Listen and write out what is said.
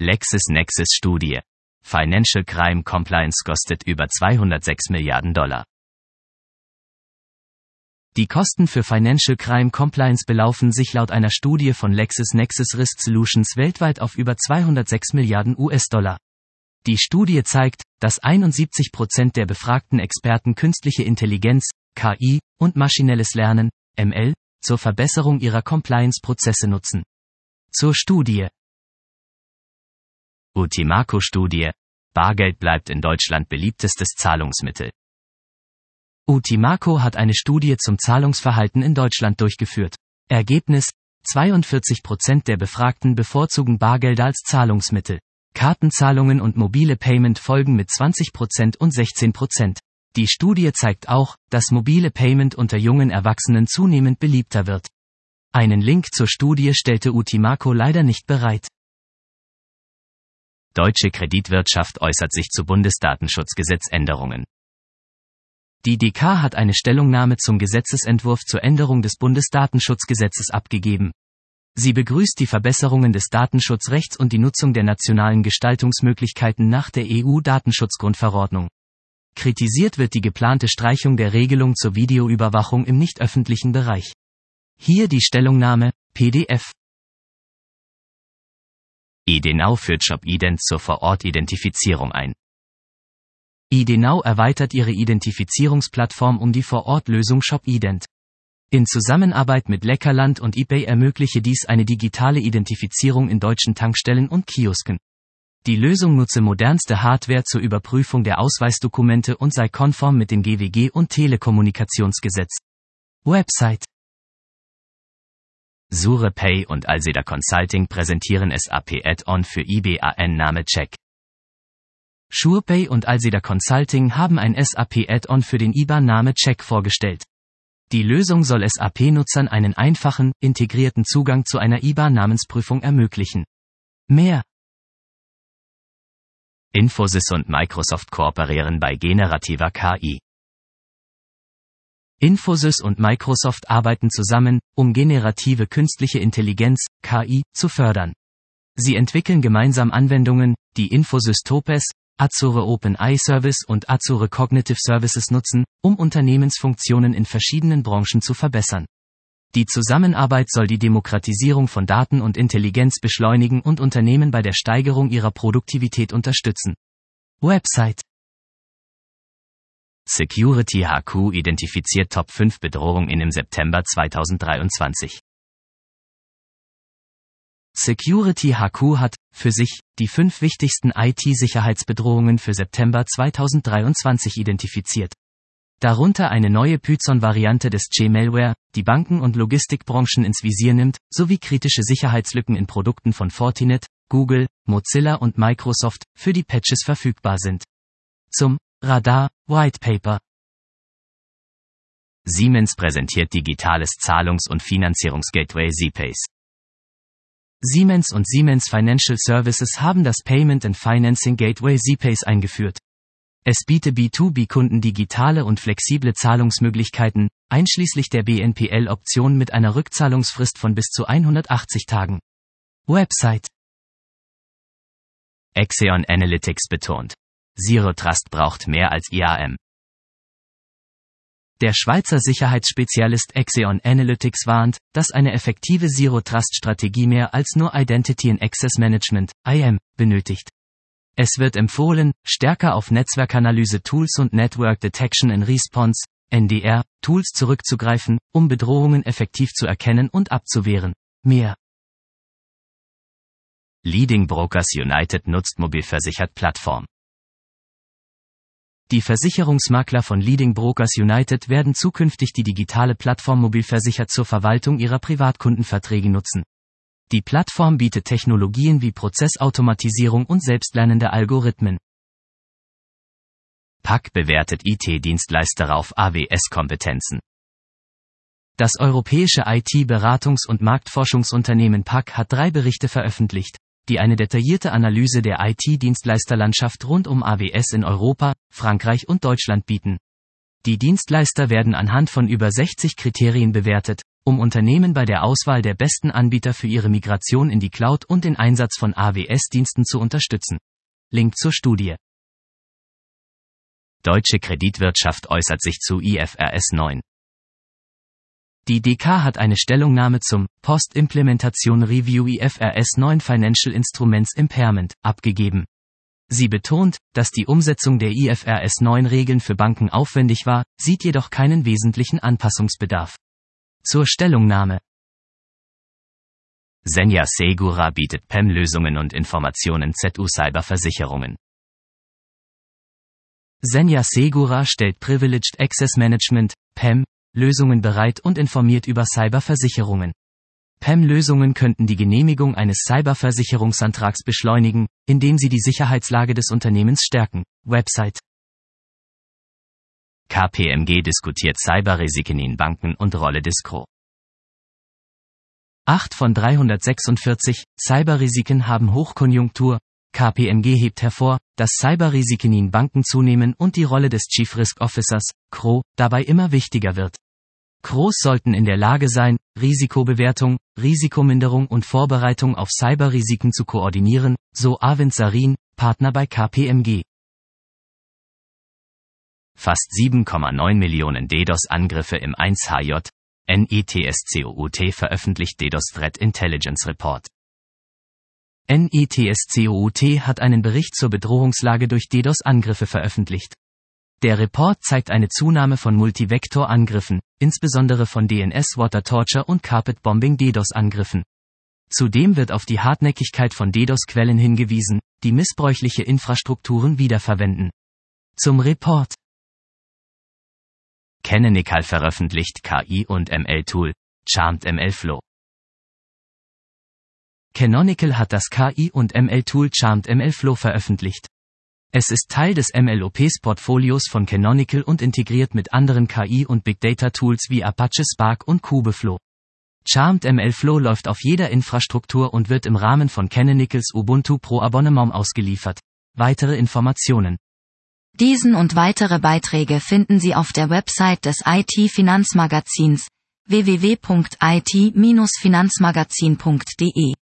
LexisNexis-Studie. Financial Crime Compliance kostet über $206 Milliarden. Die Kosten für Financial Crime Compliance belaufen sich laut einer Studie von LexisNexis Risk Solutions weltweit auf über $206 Milliarden. Die Studie zeigt, dass 71% der befragten Experten künstliche Intelligenz, KI, und maschinelles Lernen, ML, zur Verbesserung ihrer Compliance-Prozesse nutzen. Zur Studie. Utimaco-Studie. Bargeld bleibt in Deutschland beliebtestes Zahlungsmittel. Utimaco hat eine Studie zum Zahlungsverhalten in Deutschland durchgeführt. Ergebnis: 42% der Befragten bevorzugen Bargelder als Zahlungsmittel. Kartenzahlungen und mobile Payment folgen mit 20% und 16%. Die Studie zeigt auch, dass mobile Payment unter jungen Erwachsenen zunehmend beliebter wird. Einen Link zur Studie stellte Utimaco leider nicht bereit. Deutsche Kreditwirtschaft äußert sich zu Bundesdatenschutzgesetzänderungen. Die DK hat eine Stellungnahme zum Gesetzesentwurf zur Änderung des Bundesdatenschutzgesetzes abgegeben. Sie begrüßt die Verbesserungen des Datenschutzrechts und die Nutzung der nationalen Gestaltungsmöglichkeiten nach der EU-Datenschutzgrundverordnung. Kritisiert wird die geplante Streichung der Regelung zur Videoüberwachung im nicht öffentlichen Bereich. Hier die Stellungnahme, PDF. IDnow führt Shopident zur Vor-Ort-Identifizierung ein. IDnow erweitert ihre Identifizierungsplattform um die Vor-Ort-Lösung Shopident. In Zusammenarbeit mit Leckerland und eBay ermögliche dies eine digitale Identifizierung in deutschen Tankstellen und Kiosken. Die Lösung nutze modernste Hardware zur Überprüfung der Ausweisdokumente und sei konform mit dem GWG und Telekommunikationsgesetz. Website. SurePay und Alseda Consulting präsentieren SAP Add-on für IBAN-Name Check. SurePay und Alseda Consulting haben ein SAP Add-on für den IBAN-Name Check vorgestellt. Die Lösung soll SAP-Nutzern einen einfachen, integrierten Zugang zu einer IBAN-Namensprüfung ermöglichen. Mehr. Infosys und Microsoft kooperieren bei generativer KI. Infosys und Microsoft arbeiten zusammen, um generative künstliche Intelligenz, KI, zu fördern. Sie entwickeln gemeinsam Anwendungen, die Infosys Topaz, Azure OpenAI Service und Azure Cognitive Services nutzen, um Unternehmensfunktionen in verschiedenen Branchen zu verbessern. Die Zusammenarbeit soll die Demokratisierung von Daten und Intelligenz beschleunigen und Unternehmen bei der Steigerung ihrer Produktivität unterstützen. Website. Security HQ identifiziert Top 5 Bedrohungen im September 2023. Security HQ hat, für sich, die 5 wichtigsten IT-Sicherheitsbedrohungen für September 2023 identifiziert. Darunter eine neue Python-Variante des G-Malware, die Banken- und Logistikbranchen ins Visier nimmt, sowie kritische Sicherheitslücken in Produkten von Fortinet, Google, Mozilla und Microsoft, für die Patches verfügbar sind. Zum Radar White Paper. Siemens präsentiert digitales Zahlungs- und Finanzierungsgateway ZPace. Siemens und Siemens Financial Services haben das Payment and Financing Gateway ZPace eingeführt. Es bietet B2B-Kunden digitale und flexible Zahlungsmöglichkeiten, einschließlich der BNPL-Option mit einer Rückzahlungsfrist von bis zu 180 Tagen. Website. Exeon Analytics betont: Zero Trust braucht mehr als IAM. Der Schweizer Sicherheitsspezialist Exeon Analytics warnt, dass eine effektive Zero-Trust-Strategie mehr als nur Identity and Access Management, IAM, benötigt. Es wird empfohlen, stärker auf Netzwerkanalyse-Tools und Network Detection and Response, NDR, Tools zurückzugreifen, um Bedrohungen effektiv zu erkennen und abzuwehren. Mehr. Leading Brokers United nutzt Mobilversichert-Plattform. Die Versicherungsmakler von Leading Brokers United werden zukünftig die digitale Plattform Mobilversichert zur Verwaltung ihrer Privatkundenverträge nutzen. Die Plattform bietet Technologien wie Prozessautomatisierung und selbstlernende Algorithmen. PAC bewertet IT-Dienstleister auf AWS-Kompetenzen. Das europäische IT-Beratungs- und Marktforschungsunternehmen PAC hat 3 Berichte veröffentlicht, die eine detaillierte Analyse der IT-Dienstleisterlandschaft rund um AWS in Europa, Frankreich und Deutschland bieten. Die Dienstleister werden anhand von über 60 Kriterien bewertet, um Unternehmen bei der Auswahl der besten Anbieter für ihre Migration in die Cloud und den Einsatz von AWS-Diensten zu unterstützen. Link zur Studie. Deutsche Kreditwirtschaft äußert sich zu IFRS 9. Die DK hat eine Stellungnahme zum Post-Implementation Review IFRS 9 Financial Instruments Impairment abgegeben. Sie betont, dass die Umsetzung der IFRS 9 Regeln für Banken aufwendig war, sieht jedoch keinen wesentlichen Anpassungsbedarf. Zur Stellungnahme. Senja Segura bietet PEM-Lösungen und Informationen ZU Cyberversicherungen. Senja Segura stellt Privileged Access Management, PEM, Lösungen bereit und informiert über Cyberversicherungen. PEM-Lösungen könnten die Genehmigung eines Cyberversicherungsantrags beschleunigen, indem sie die Sicherheitslage des Unternehmens stärken. Website. KPMG diskutiert Cyberrisiken in Banken und Rolle des KRO. 8 von 346 Cyberrisiken haben Hochkonjunktur. KPMG hebt hervor, dass Cyberrisiken in Banken zunehmen und die Rolle des Chief Risk Officers, CRO, dabei immer wichtiger wird. CROs sollten in der Lage sein, Risikobewertung, Risikominderung und Vorbereitung auf Cyberrisiken zu koordinieren, so Arvind Sarin, Partner bei KPMG. Fast 7,9 Millionen DDoS-Angriffe im 1HJ, NETSCOUT veröffentlicht DDoS Threat Intelligence Report. NETSCOUT hat einen Bericht zur Bedrohungslage durch DDoS-Angriffe veröffentlicht. Der Report zeigt eine Zunahme von Multivektor-Angriffen, insbesondere von DNS Water Torture und Carpet Bombing DDoS-Angriffen. Zudem wird auf die Hartnäckigkeit von DDoS-Quellen hingewiesen, die missbräuchliche Infrastrukturen wiederverwenden. Zum Report. Canonical veröffentlicht KI- und ML-Tool, Charmed ML-Flow. Canonical hat das KI- und ML-Tool Charmed ML-Flow veröffentlicht. Es ist Teil des MLOps-Portfolios von Canonical und integriert mit anderen KI- und Big-Data-Tools wie Apache Spark und Kubeflow. Charmed ML-Flow läuft auf jeder Infrastruktur und wird im Rahmen von Canonicals Ubuntu Pro Abonnement ausgeliefert. Weitere Informationen. Diesen und weitere Beiträge finden Sie auf der Website des IT-Finanzmagazins www.it-finanzmagazin.de.